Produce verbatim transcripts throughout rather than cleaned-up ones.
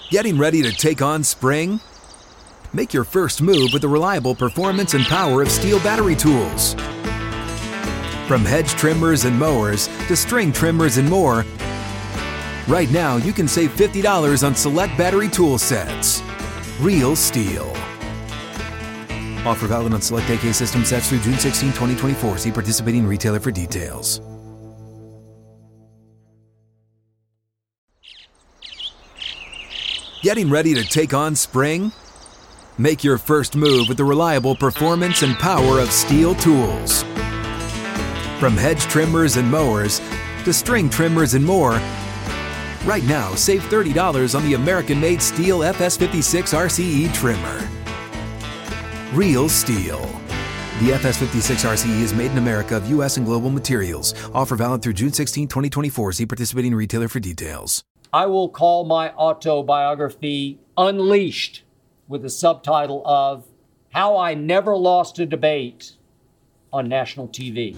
Getting ready to take on spring? Make your first move with the reliable performance and power of Steel battery tools. From hedge trimmers and mowers to string trimmers and more, right now you can save fifty dollars on select battery tool sets. Real Steel. Offer valid on select A K system sets through June sixteenth, twenty twenty-four. See participating retailer for details. Getting ready to take on spring? Make your first move with the reliable performance and power of Steel tools. From hedge trimmers and mowers to string trimmers and more, right now save thirty dollars on the American-made Steel F S fifty-six R C E trimmer. Real Steel. The F S fifty-six R C E is made in America of U S and global materials. Offer valid through June sixteenth, twenty twenty-four. See participating retailer for details. I will call my autobiography Unleashed, with the subtitle of How I Never Lost a Debate on National T V.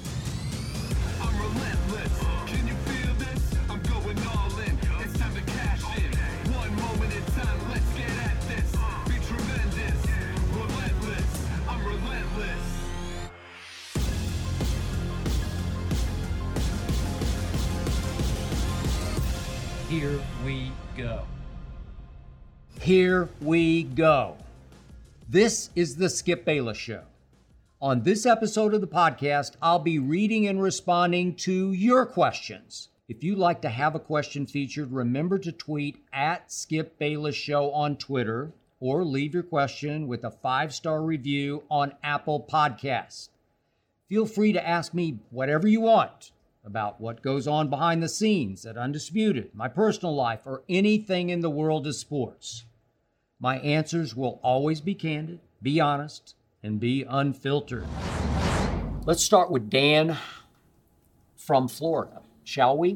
Here we go. Here we go. This is the Skip Bayless Show. On this episode of the podcast, I'll be reading and responding to your questions. If you'd like to have a question featured, remember to tweet at Skip Bayless Show on Twitter or leave your question with a five-star review on Apple Podcasts. Feel free to ask me whatever you want about what goes on behind the scenes at Undisputed, my personal life, or anything in the world of sports. My answers will always be candid, be honest, and be unfiltered. Let's start with Dan from Florida, shall we?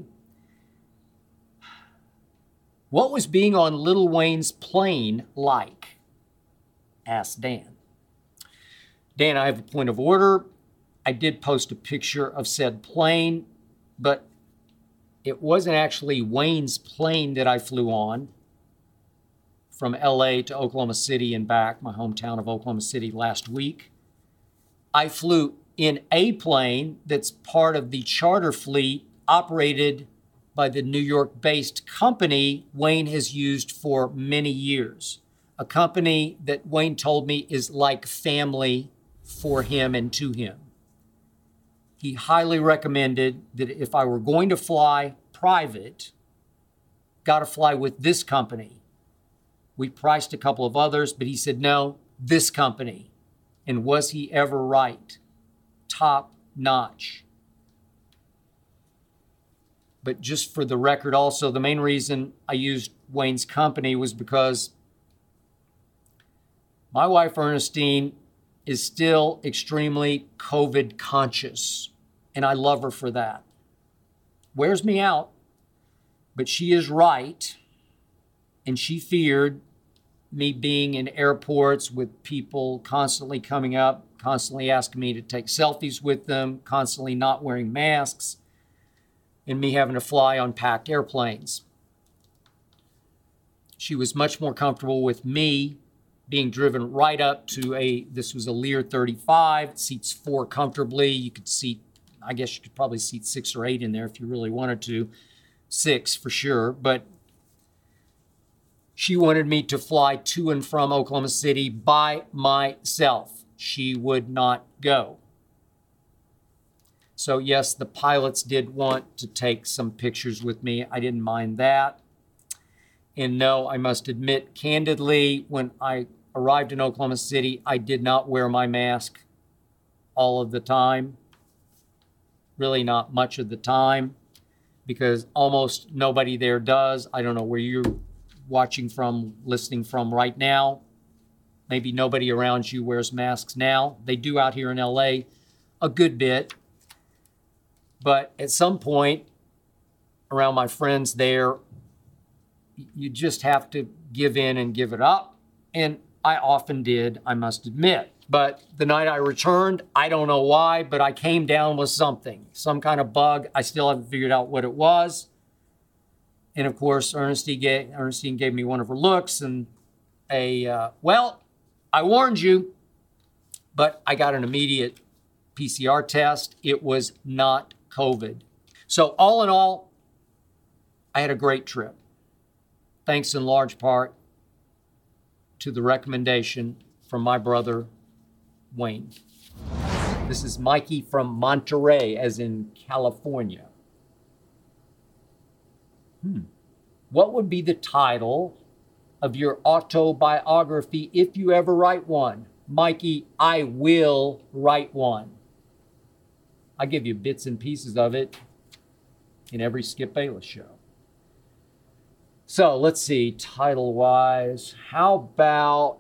What was being on Lil Wayne's plane like? Asked Dan. Dan, I have a point of order. I did post a picture of said plane, but it wasn't actually Wayne's plane that I flew on from L A to Oklahoma City and back, my hometown of Oklahoma City, last week. I flew in a plane that's part of the charter fleet operated by the New York-based company Wayne has used for many years. A company that Wayne told me is like family for him and to him. He highly recommended that if I were going to fly private, got to fly with this company. We priced a couple of others, but he said, no, this company. And was he ever right? Top notch. But just for the record also, the main reason I used Wayne's company was because my wife, Ernestine, is still extremely COVID conscious, and I love her for that. Wears me out, but she is right, and she feared me being in airports with people constantly coming up, constantly asking me to take selfies with them, constantly not wearing masks, and me having to fly on packed airplanes. She was much more comfortable with me being driven right up to a, this was a Lear thirty-five, seats four comfortably. You could seat, I guess you could probably seat six or eight in there if you really wanted to. Six for sure, but she wanted me to fly to and from Oklahoma City by myself. She would not go. So yes, the pilots did want to take some pictures with me. I didn't mind that. And no, I must admit candidly, when I arrived in Oklahoma City, I did not wear my mask all of the time. Really not much of the time, because almost nobody there does. I don't know where you're watching from, listening from right now. Maybe nobody around you wears masks now. They do out here in L A a good bit. But at some point around my friends there, you just have to give in and give it up. And I often did, I must admit. But the night I returned, I don't know why, but I came down with something, some kind of bug. I still haven't figured out what it was. And of course, Ernestine gave, Ernestine gave me one of her looks and a, uh, well, I warned you, but I got an immediate P C R test. It was not COVID. So all in all, I had a great trip. Thanks in large part to the recommendation from my brother, Wayne. This is Mikey from Monterey, as in California. Hmm. What would be the title of your autobiography if you ever write one? Mikey, I will write one. I give you bits and pieces of it in every Skip Bayless show. So let's see, title-wise, how about,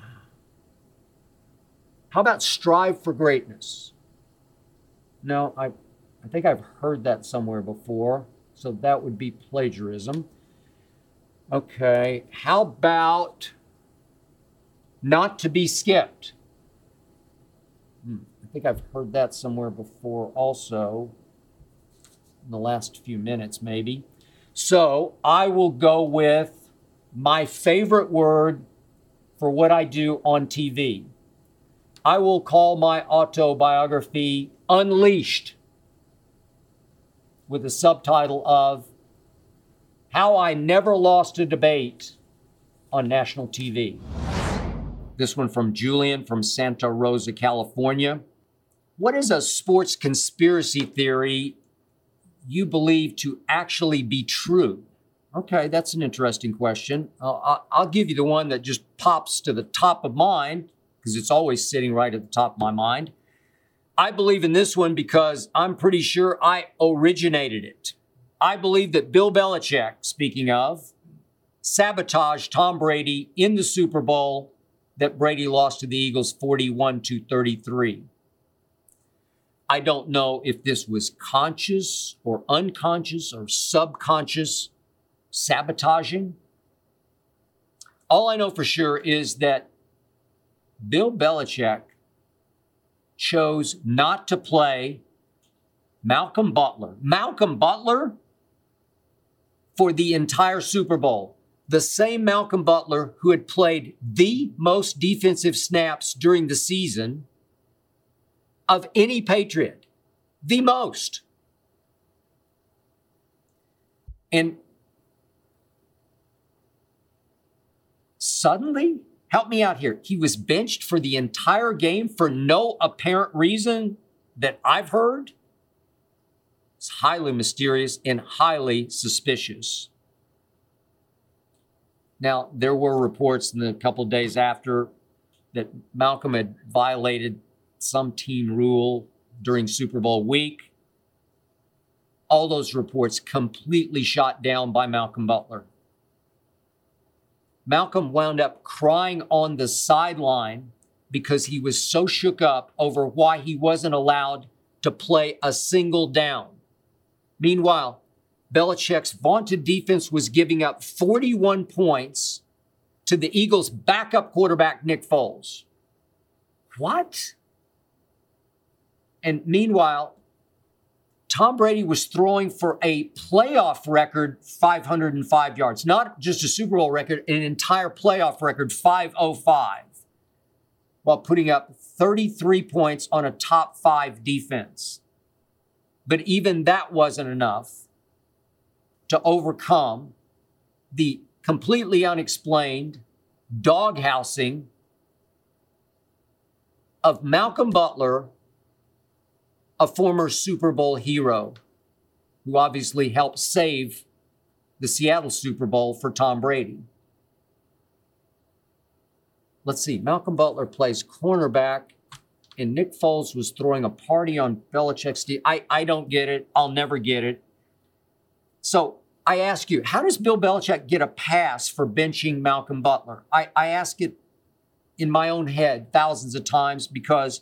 how about Strive for Greatness? No, I, I think I've heard that somewhere before, so that would be plagiarism. Okay, how about Not to Be Skipped? Hmm, I think I've heard that somewhere before also, in the last few minutes maybe. So I will go with my favorite word for what I do on T V. I will call my autobiography Unleashed, with a subtitle of How I Never Lost a Debate on National T V. This one from Julian from Santa Rosa, California. What is a sports conspiracy theory you believe to actually be true? Okay, that's an interesting question. Uh, I'll give you the one that just pops to the top of mind, because it's always sitting right at the top of my mind. I believe in this one because I'm pretty sure I originated it. I believe that Bill Belichick, speaking of, sabotaged Tom Brady in the Super Bowl that Brady lost to the Eagles forty-one to thirty-three. I don't know if this was conscious or unconscious or subconscious sabotaging. All I know for sure is that Bill Belichick chose not to play Malcolm Butler. Malcolm Butler for the entire Super Bowl. The same Malcolm Butler who had played the most defensive snaps during the season of any Patriot. The most. And suddenly, help me out here, he was benched for the entire game for no apparent reason that I've heard. It's highly mysterious and highly suspicious. Now, there were reports in the couple of days after that Malcolm had violated some team rule during Super Bowl week. All those reports completely shot down by Malcolm Butler. Malcolm wound up crying on the sideline because he was so shook up over why he wasn't allowed to play a single down. Meanwhile, Belichick's vaunted defense was giving up forty-one points to the Eagles' backup quarterback, Nick Foles. What? And meanwhile, Tom Brady was throwing for a playoff record five hundred five yards. Not just a Super Bowl record, an entire playoff record, five oh five, while putting up thirty-three points on a top five defense. But even that wasn't enough to overcome the completely unexplained doghousing of Malcolm Butler, a former Super Bowl hero who obviously helped save the Seattle Super Bowl for Tom Brady. Let's see, Malcolm Butler plays cornerback and Nick Foles was throwing a party on Belichick's team. I, I don't get it. I'll never get it. So I ask you, how does Bill Belichick get a pass for benching Malcolm Butler? I, I ask it in my own head thousands of times because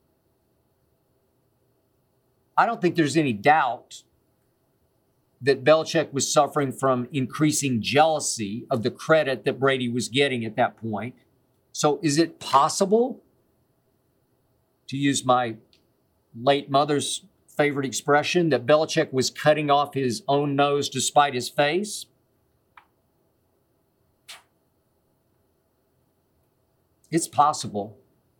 I don't think there's any doubt that Belichick was suffering from increasing jealousy of the credit that Brady was getting at that point. So is it possible, to use my late mother's favorite expression, that Belichick was cutting off his own nose to spite his face? It's possible.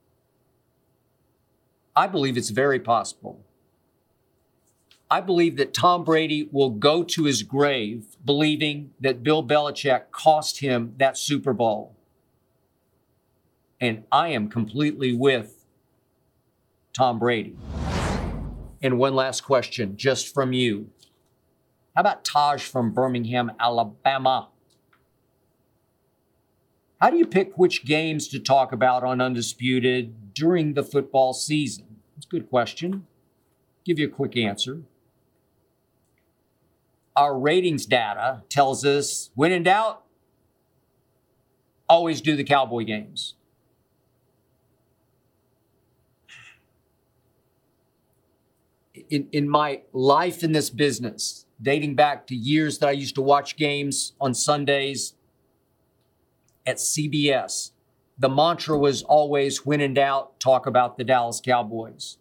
I believe it's very possible. I believe that Tom Brady will go to his grave believing that Bill Belichick cost him that Super Bowl. And I am completely with Tom Brady. And one last question, just from you. How about Taj from Birmingham, Alabama? How do you pick which games to talk about on Undisputed during the football season? That's a good question. Give you a quick answer. Our ratings data tells us, when in doubt, always do the Cowboy games. In, in my life in this business, dating back to years that I used to watch games on Sundays at C B S, the mantra was always, when in doubt, talk about the Dallas Cowboys.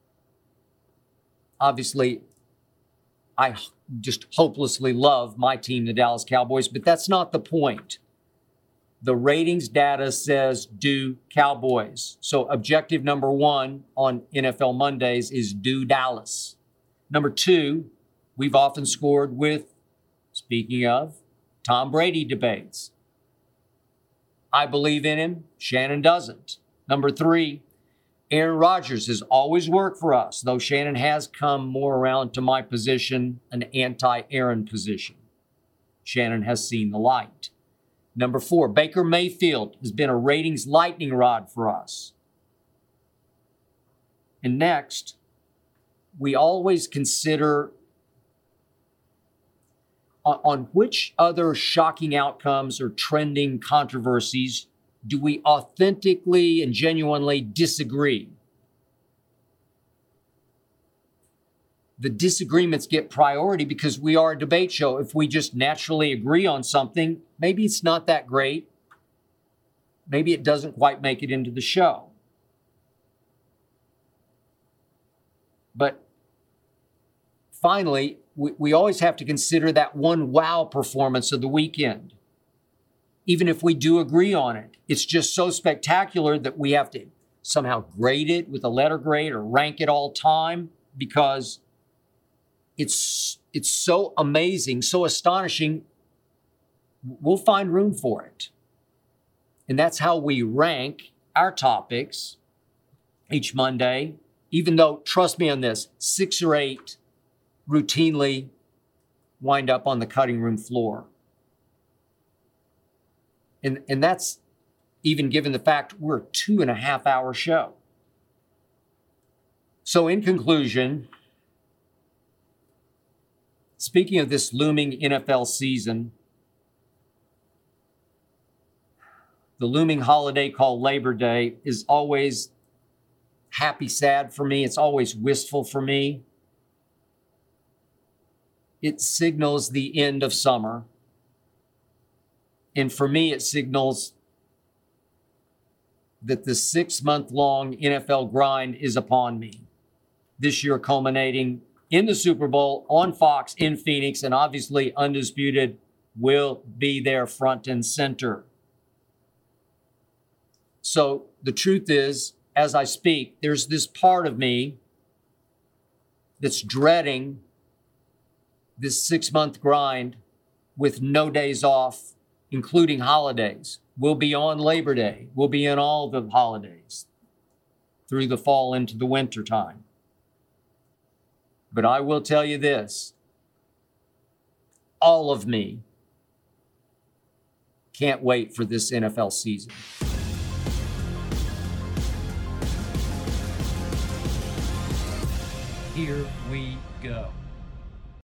Obviously, I just hopelessly love my team, the Dallas Cowboys, but that's not the point. The ratings data says do Cowboys. So objective number one on N F L Mondays is do Dallas. Number two, we've often scored with, speaking of, Tom Brady debates. I believe in him. Shannon doesn't. Number three, Aaron Rodgers has always worked for us, though Shannon has come more around to my position, an anti-Aaron position. Shannon has seen the light. Number four, Baker Mayfield has been a ratings lightning rod for us. And next, we always consider on, on which other shocking outcomes or trending controversies do we authentically and genuinely disagree? The disagreements get priority because we are a debate show. If we just naturally agree on something, maybe it's not that great. Maybe it doesn't quite make it into the show. But finally, we, we always have to consider that one wow performance of the weekend. Even if we do agree on it, it's just so spectacular that we have to somehow grade it with a letter grade or rank it all time because it's it's so amazing, so astonishing, we'll find room for it. And that's how we rank our topics each Monday, even though, trust me on this, six or eight routinely wind up on the cutting room floor. And, and that's even given the fact we're a two and a half hour show. So in conclusion, speaking of this looming N F L season, the looming holiday called Labor Day is always happy, sad for me. It's always wistful for me. It signals the end of summer. And for me, it signals that the six-month-long N F L grind is upon me. This year culminating in the Super Bowl on Fox in Phoenix, and obviously Undisputed will be there front and center. So the truth is, as I speak, there's this part of me that's dreading this six-month grind with no days off, including holidays. We'll be on Labor Day. We'll be in all the holidays through the fall into the winter time. But I will tell you this, all of me can't wait for this N F L season. Here we go.